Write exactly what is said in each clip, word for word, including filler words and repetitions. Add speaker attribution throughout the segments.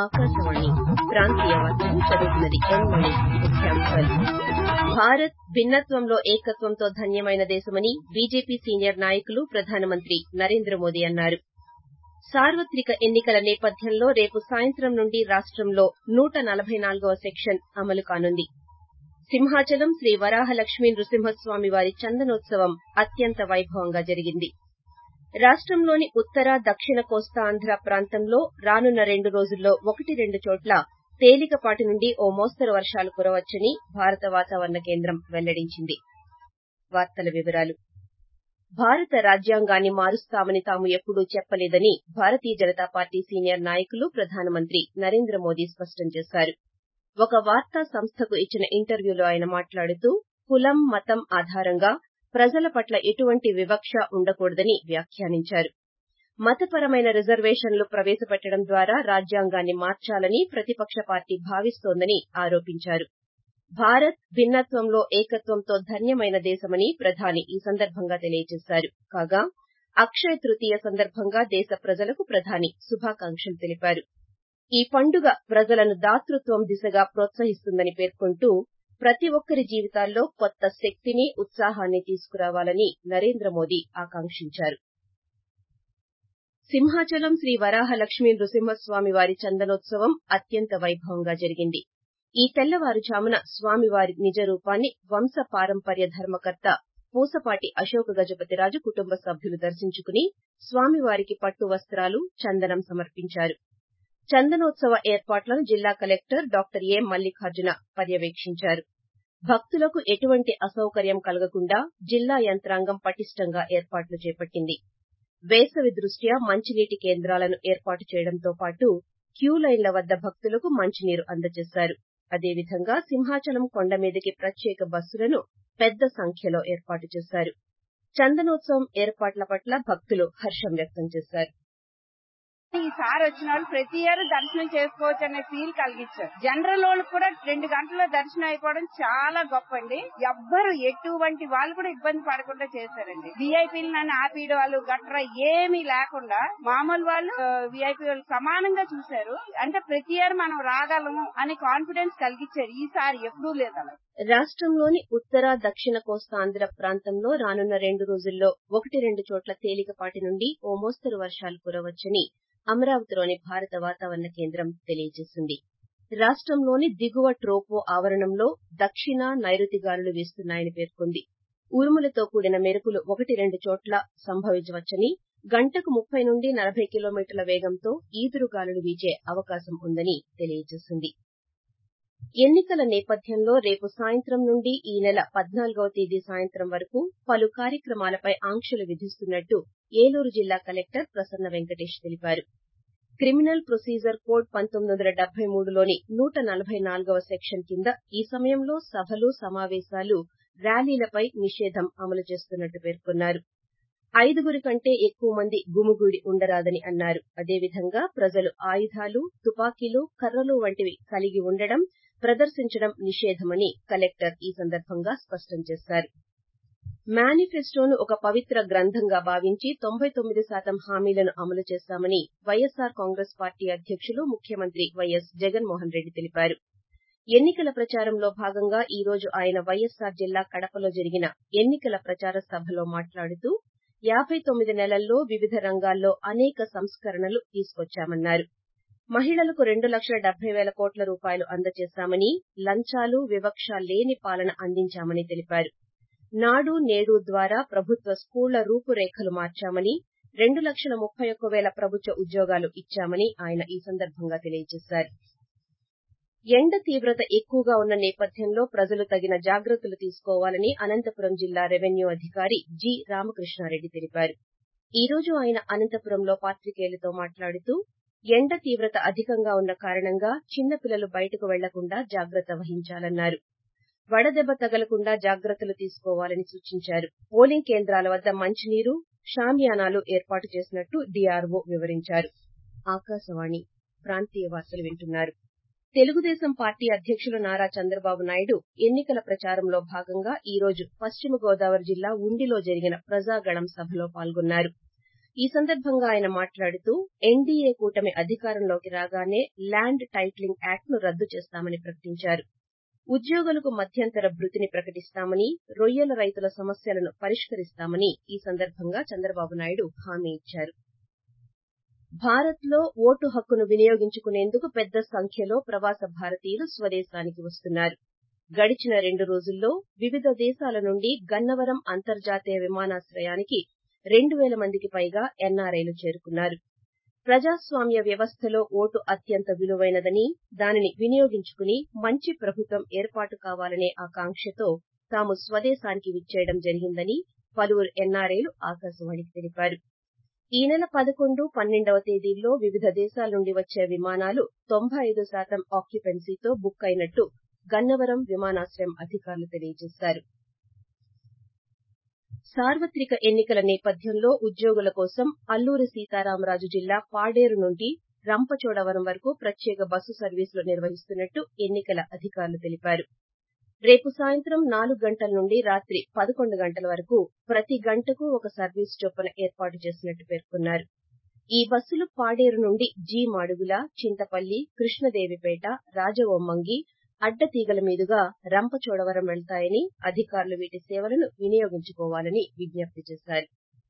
Speaker 1: ఆకాశవాణి ప్రాంతీయ వార్తలు చదువుతున్నది ఎన్ మణి. ముఖ్యాంశాలు. భారత్ భిన్నత్వంలో ఏకత్వంతో ధన్యమైన దేశమని బీజేపీ సీనియర్ నాయకులు ప్రధానమంత్రి నరేంద్ర మోదీ అన్నారు. సార్వత్రిక ఎన్నికల నేపథ్యంలో రేపు సాయంత్రం నుండి రాష్టంలో నూట నలభై నాలుగవ సెక్షన్ అమలు కానుంది. సింహాచలం శ్రీ వరాహలక్ష్మీ నృసింహస్వామి వారి చందనోత్సవం అత్యంత వైభవంగా జరిగింది. రాష్టంలోని ఉత్తర దక్షిణ కోస్తాంధ్ర ప్రాంతంలో రానున్న రెండు రోజుల్లో ఒకటి రెండు చోట్ల తేలికపాటి నుండి ఓ మోస్తరు వర్షాలు కురవచ్చని భారత వాతావరణ కేంద్రం వెల్లడించింది. భారత రాజ్యాంగాన్ని మారుస్తామని తాము ఎప్పుడూ చెప్పలేదని భారతీయ జనతా పార్టీ సీనియర్ నాయకులు ప్రధానమంత్రి నరేంద్ర మోదీ స్పష్టం చేశారు. ఒక వార్తా సంస్థకు ఇచ్చిన ఇంటర్వ్యూలో ఆయన మాట్లాడుతూ కులం, మతం ఆధారంగా ప్రజల పట్ల ఎటువంటి వివక్ష ఉండకూడదని వ్యాఖ్యానించారు. మతపరమైన రిజర్వేషన్లు ప్రవేశపెట్టడం ద్వారా రాజ్యాంగాన్ని మార్చాలని ప్రతిపక్ష పార్టీ భావిస్తోందని ఆరోపించారు. భారత్ భిన్నత్వంలో ఏకత్వంతో ధన్యమైన దేశమని ప్రధాని ఈ సందర్భంగా తెలియజేశారు. కాగా అక్షయ తృతీయ సందర్భంగా దేశ ప్రజలకు ప్రధాని శుభాకాంక్షలు తెలిపారు. ఈ పండుగ ప్రజలను దాతృత్వం దిశగా ప్రోత్సహిస్తుందని పేర్కొంటూ ప్రతి ఒక్కరి జీవితాల్లో కొత్త శక్తిని, ఉత్సాహాన్ని తీసుకురావాలని నరేంద్ర మోదీ ఆకాంక్షించారు. సింహాచలం శ్రీ వరాహలక్ష్మీ నృసింహస్వామి వారి చందనోత్సవం అత్యంత వైభవంగా జరిగింది. ఈ తెల్లవారుఝామున స్వామివారి నిజ రూపాన్ని వంశ పారంపర్య ధర్మకర్త పూసపాటి అశోక గజపతిరాజు కుటుంబ సభ్యులు దర్శించుకుని స్వామివారికి పట్టు వస్త్రాలు, చందనం సమర్పించారు. చందనోత్సవ ఏర్పాట్లను జిల్లా కలెక్టర్ డాక్టర్ ఏ మల్లికార్జున పర్యవేక్షించారు. భక్తులకు ఎటువంటి అసౌకర్యం కలగకుండా జిల్లా యంత్రాంగం పటిష్టంగా ఏర్పాట్లు చేపట్టింది. వేసవి దృష్ట్యా మంచినీటి కేంద్రాలను ఏర్పాటు చేయడంతో పాటు క్యూలైన్ల వద్ద భక్తులకు మంచినీరు అందజేశారు. అదేవిధంగా సింహాచలం కొండ మీదకి ప్రత్యేక బస్సులను పెద్ద సంఖ్యలో ఏర్పాటు చేశారు. చందనోత్సవం ఏర్పాట్ల పట్ల భక్తులు హర్షం వ్యక్తం చేశారు.
Speaker 2: ఈసారి వచ్చిన వాళ్ళు ప్రతి ఇయర్ దర్శనం చేసుకోవచ్చు అనే ఫీల్ కలిగించారు. జనరల్ వాళ్ళకి కూడా రెండు గంటల్లో దర్శనం అయిపోవడం చాలా గొప్ప అండి. ఎవ్వరు ఎటువంటి వాళ్ళు కూడా ఇబ్బంది పడకుండా చేశారండి. విఐపీలు నన్ను ఆపేయడం వాళ్ళు గట్రా ఏమీ లేకుండా మామూలు వాళ్ళు విఐపీ వాళ్ళు సమానంగా చూశారు. అంటే ప్రతి ఇయర్ మనం రాగలము అనే కాన్ఫిడెన్స్ కలిగించారు. ఈసారి ఎప్పుడూ లేదు అలా.
Speaker 1: రాష్టంలోని ఉత్తర దక్షిణ కోస్తాంధ్ర ప్రాంతంలో రానున్న రెండు రోజుల్లో ఒకటి రెండు చోట్ల తేలికపాటి నుండి ఓ మోస్తరు వర్షాలు కురవచ్చని అమరావతిలోని భారత వాతావరణ కేంద్రం తెలియజేసింది. రాష్టంలోని దిగువ ట్రోపో ఆవరణంలో దక్షిణ, నైరుతి గాలులు వీస్తున్నాయని పేర్కొంది. ఉరుములతో కూడిన మెరుపులు ఒకటి రెండు చోట్ల సంభవించవచ్చని, గంటకు ముప్పై నుండి నలభై కిలోమీటర్ల వేగంతో ఈదురుగాలులు వీచే అవకాశం ఉందని తెలియజేసింది. ఎన్నికల నేపథ్యంలో రేపు సాయంత్రం నుండి ఈ నెల పద్నాలుగవ తేదీ సాయంత్రం వరకు పలు కార్యక్రమాలపై ఆంక్షలు విధిస్తున్నట్టు ఏలూరు జిల్లా కలెక్టర్ ప్రసన్న వెంకటేష్ తెలిపారు. క్రిమినల్ ప్రొసీజర్ కోడ్ పంతొమ్మిది వందల డెబ్బై మూడులోని నూట నలభై నాలుగవ సెక్షన్ కింద ఈ సమయంలో సభలు, సమావేశాలు, ర్యాలీలపై నిషేధం అమలు చేస్తున్నట్టు పేర్కొన్నారు. ఐదుగురి కంటే ఎక్కువ మంది గుమిగూడి ఉండరాదని అన్నారు. అదేవిధంగా ప్రజలు ఆయుధాలు, తుపాకీలు, కర్రలు వంటివి కలిగి ఉండడం, ప్రదర్శించడం నిషేధమని కలెక్టర్ ఈ సందర్భంగా స్పష్టం చేశారు. మేనిఫెస్టోను ఒక పవిత్ర గ్రంథంగా భావించి తొంభై తొమ్మిది శాతం హామీలను అమలు చేశామని వైఎస్సార్ కాంగ్రెస్ పార్టీ అధ్యకులు, ముఖ్యమంత్రి వైఎస్ జగన్మోహన్ రెడ్డి తెలిపారు. ఎన్నికల ప్రచారంలో భాగంగా ఈ రోజు ఆయన వైఎస్సార్ జిల్లా కడపలో జరిగిన ఎన్నికల ప్రచార సభలో మాట్లాడుతూ యాబై తొమ్మిది నెలల్లో వివిధ రంగాల్లో అనేక సంస్కరణలు తీసుకొచ్చామన్నారు. మహిళలకు రెండు లక్షల డెబ్బై పేల కోట్ల రూపాయలు అందజేశామని, లంచాలు, వివక్ష లేని పాలన అందించామని తెలిపారు. నాడు నేడు ద్వారా ప్రభుత్వ స్కూళ్ల రూపురేఖలు మార్చామని, రెండు లక్షల ముప్పై ఒక్క పేల ప్రభుత్వ ఉద్యోగాలు ఇచ్చామని ఆయన ఈ సందర్భంగా తెలియజేశారు. ఎండ తీవ్రత ఎక్కువగా ఉన్న నేపథ్యంలో ప్రజలు తగిన జాగ్రత్తలు తీసుకోవాలని అనంతపురం జిల్లా రెవెన్యూ అధికారి జి రామకృష్ణారెడ్డి తెలిపారు. ఈ రోజు ఆయన అనంతపురంలో పాత్రికేయులతో మాట్లాడుతూ ఎండ తీవ్రత అధికంగా ఉన్న కారణంగా చిన్నపిల్లలు బయటకు వెళ్లకుండా జాగ్రత్త వహించాలన్నారు. వడదెబ్బ తగలకుండా జాగ్రత్తలు తీసుకోవాలని సూచించారు. పోలింగ్ కేంద్రాల వద్ద మంచినీరు, షామియానాలు ఏర్పాటు చేసినట్టు డీఆర్ఓ వివరించారు. ఆకాశవాణి ప్రాంతీయ వార్తలు వింటున్నారు. తెలుగుదేశం పార్టీ అధ్యకులు నారా చంద్రబాబు నాయుడు ఎన్నికల ప్రచారంలో భాగంగా ఈ రోజు పశ్చిమ గోదావరి జిల్లా ఉండిలో జరిగిన ప్రజాగళం సభలో పాల్గొన్నారు. ఈ సందర్భంగా ఆయన మాట్లాడుతూ ఎన్డీఏ కూటమి అధికారంలోకి రాగానే ల్యాండ్ టైటిలింగ్ యాక్ట్ ను రద్దు చేస్తామని ప్రకటించారు. ఉద్యోగులకు మధ్యంతర భృతిని ప్రకటిస్తామని, రొయ్యల రైతుల సమస్యలను పరిష్కరిస్తామని ఈ సందర్భంగా చంద్రబాబు నాయుడు హామీ ఇచ్చారు. భారత్ లో ఓటు హక్కును వినియోగించుకునేందుకు పెద్ద సంఖ్యలో ప్రవాస భారతీయులు స్వదేశానికి వస్తున్నారు. గడిచిన రెండు రోజుల్లో వివిధ దేశాల నుండి గన్నవరం అంతర్జాతీయ విమానాశ్రయానికి రెండు పేల మందికి పైగా ఎన్ఆర్ఐలు చేరుకున్నారు. ప్రజాస్వామ్య వ్యవస్థలో ఓటు అత్యంత విలువైనదని, దానిని వినియోగించుకుని మంచి ప్రభుత్వం ఏర్పాటు కావాలనే ఆకాంక్షతో తాము స్వదేశానికి విచ్చేయడం జరిగిందని పలువురు ఎన్ఆర్ఐలు ఆకాశవాణికి తెలిపారు. ఈ నెల పదకొండు, పన్నెండవ తేదీల్లో వివిధ దేశాల నుండి వచ్చే విమానాలు తొంభై ఐదు శాతం ఆక్యుపెన్సీతో బుక్ అయినట్టు గన్నవరం విమానాశ్రయం అధికారులు తెలియజేశారు. సార్వత్రిక ఎన్నికల నేపథ్యంలో ఉద్యోగుల కోసం అల్లూరి సీతారామరాజు జిల్లా పాడేరు నుండి రంపచోడవరం వరకు ప్రత్యేక బస్సు సర్వీసులు నిర్వహిస్తున్నట్టు ఎన్నికల అధికారులు తెలిపారు. రేపు సాయంత్రం నాలుగు గంటల నుండి రాత్రి పదకొండు గంటల వరకు ప్రతి గంటకు ఒక సర్వీసు చొప్పున ఏర్పాటు చేసినట్టు పేర్కొన్నారు. ఈ బస్సులు పాడేరు నుండి జి మాడుగుల, చింతపల్లి, కృష్ణదేవిపేట, రాజవొమ్మంగి, అడ్డతీగల మీదుగా రంపచోడవరం వెళ్తాయని, అధికారులు వీటి సేవలను వినియోగించుకోవాలని విజ్ఞప్తి చేశారు.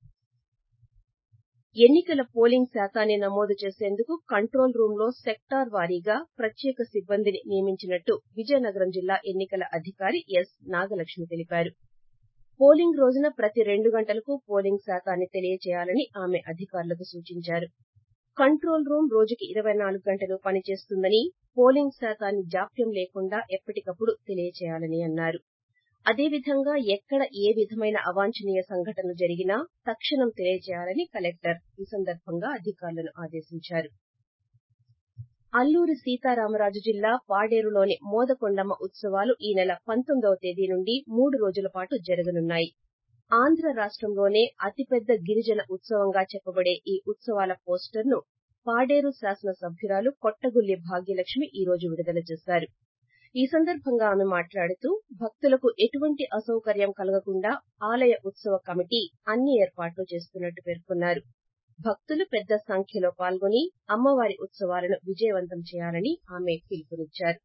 Speaker 1: ఎన్నికల పోలింగ్ శాతాన్ని నమోదు చేసేందుకు కంట్రోల్ రూమ్ లో సెక్టార్ వారీగా ప్రత్యేక సిబ్బందిని నియమించినట్టు విజయనగరం జిల్లా ఎన్నికల అధికారి ఎస్ నాగలక్ష్మి తెలిపారు. పోలింగ్ రోజున ప్రతి రెండు గంటలకు పోలింగ్ శాతాన్ని తెలియజేయాలని ఆమె అధికారులకు సూచించారు. కంట్రోల్ రూమ్ రోజుకి ఇరవై నాలుగు గంటలు పనిచేస్తుందని, పోలింగ్ శాతాన్ని జాప్యం లేకుండా ఎప్పటికప్పుడు తెలియజేయాలని అన్నారు. అదేవిధంగా ఎక్కడ ఏ విధమైన అవాంఛనీయ సంఘటనలు జరిగినా తక్షణం తెలియజేయాలని కలెక్టర్ ఈ సందర్భంగా అధికారులను ఆదేశించారు. అల్లూరి సీతారామరాజు జిల్లా పాడేరులోని మోదకొండమ్మ ఉత్సవాలు ఈ నెల పంతొమ్మిదవ తేదీ నుండి మూడు రోజుల పాటు జరగనున్నాయి. ఆంధ్ర రాష్టంలోనే అతిపెద్ద గిరిజన ఉత్సవంగా చెప్పబడే ఈ ఉత్సవాల పోస్టర్ ను పాడేరు శాసన సభ్యురాలు కొట్టగుల్లి భాగ్యలక్ష్మి ఈ రోజు విడుదల చేశారు. ఈ సందర్భంగా ఆమె మాట్లాడుతూ భక్తులకు ఎటువంటి అసౌకర్యం కలగకుండా ఆలయ ఉత్సవ కమిటీ అన్ని ఏర్పాట్లు చేస్తున్నట్టు పేర్కొన్నారు. భక్తులు పెద్ద సంఖ్యలో పాల్గొని అమ్మవారి ఉత్సవాలను విజయవంతం చేయాలని ఆమె పిలుపునిచ్చారు.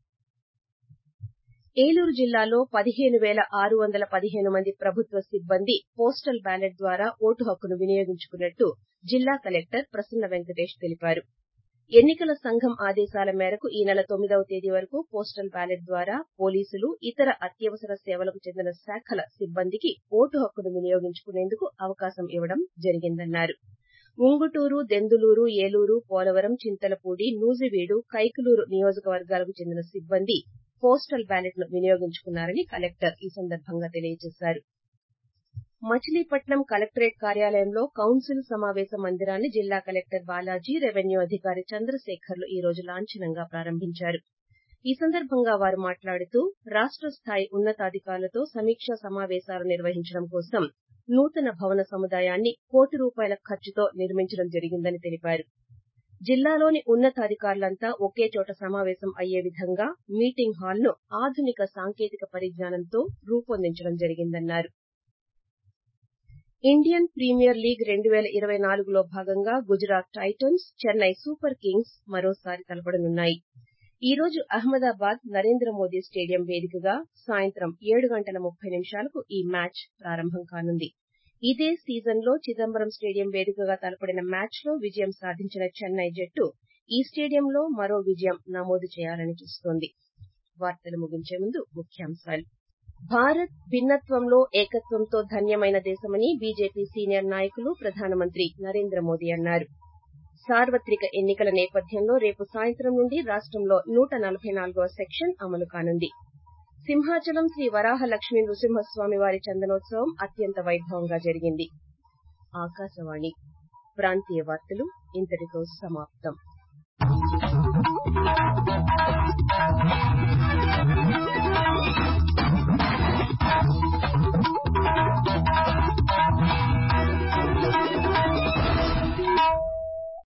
Speaker 1: ఏలూరు జిల్లాలో పదిహేను పేల ఆరు వందల పదిహేను మంది ప్రభుత్వ సిబ్బంది పోస్టల్ బ్యాలెట్ ద్వారా ఓటు హక్కును వినియోగించుకున్నట్టు జిల్లా కలెక్టర్ ప్రసన్న వెంకటేష్ తెలిపారు. ఎన్నికల సంఘం ఆదేశాల మేరకు ఈ నెల తొమ్మిదవ తేదీ వరకు పోస్టల్ బ్యాలెట్ ద్వారా పోలీసులు, ఇతర అత్యవసర సేవలకు చెందిన శాఖల సిబ్బందికి ఓటు హక్కును వినియోగించుకునేందుకు అవకాశం ఇవ్వడం జరిగిందన్నారు. ఉంగుటూరు, దెందులూరు, ఏలూరు, పోలవరం, చింతలపూడి, నూజివీడు, కైకలూరు నియోజకవర్గాలకు చెందిన సిబ్బంది పోస్టల్ బ్యాలెట్ ను వినియోగించుకున్నారని కలెక్టర్ ఈ సందర్భంగా తెలియజేశారు. మచిలీపట్నం కలెక్టరేట్ కార్యాలయంలో కౌన్సిల్ సమావేశ మందిరాన్ని జిల్లా కలెక్టర్ బాలాజీ, రెవెన్యూ అధికారి చంద్రశేఖర్లు ఈ రోజు లాంఛనంగా ప్రారంభించారు. ఈ సందర్భంగా వారు మాట్లాడుతూ రాష్ట స్థాయి ఉన్నతాధికారులతో సమీక్షా సమావేశాలు నిర్వహించడం కోసం నూతన భవన సముదాయాన్ని కోటి రూపాయల ఖర్చుతో నిర్మించడం జరిగిందని తెలిపారు. జిల్లాలోని ఉన్నతాధికారులంతా ఒకే చోట సమావేశం అయ్యే విధంగా మీటింగ్ హాల్ ను ఆధునిక సాంకేతిక పరిజ్ఞానంతో రూపొందించడం జరిగిందన్నారు. ఇండియన్ ప్రీమియర్ లీగ్ రెండు పేల ఇరవై నాలుగులో భాగంగా Gujarat Titans, Chennai Super Kings మరోసారి తలపడనున్నాయి. ఈ రోజు అహ్మదాబాద్ నరేంద్ర మోదీ స్టేడియం వేదికగా సాయంత్రం ఏడు గంటల ముప్పై నిమిషాలకు ఈ మ్యాచ్ ప్రారంభం కానుంది. ఇదే సీజన్ లో చిదంబరం స్టేడియం వేదికగా తలపడిన మ్యాచ్ లో విజయం సాధించిన చెన్నై జట్టు ఈ స్టేడియంలో మరో విజయం నమోదు చేయాలని చూస్తోంది. వార్తలు ముగించే ముందు ముఖ్యాంశాలు. భారత్ భిన్నత్వంలో ఏకత్వంతో ధన్యమైన దేశమని బీజేపీ సీనియర్ నాయకులు, ప్రధానమంత్రి నరేంద్ర మోదీ అన్నారు. సార్వత్రిక ఎన్నికల నేపథ్యంలో రేపు సాయంత్రం నుండి రాష్టంలో నూట నలభై నాలుగవ సెక్షన్ అమలు కానుంది. సింహాచలం శ్రీ వరాహ లక్ష్మీ నృసింహస్వామి వారి చందనోత్సవం అత్యంత వైభవంగా జరిగింది. ఆకాశవాణి ప్రాంతీయ వార్తలు ఇంతటితో సమాప్తం.
Speaker 3: Thank you.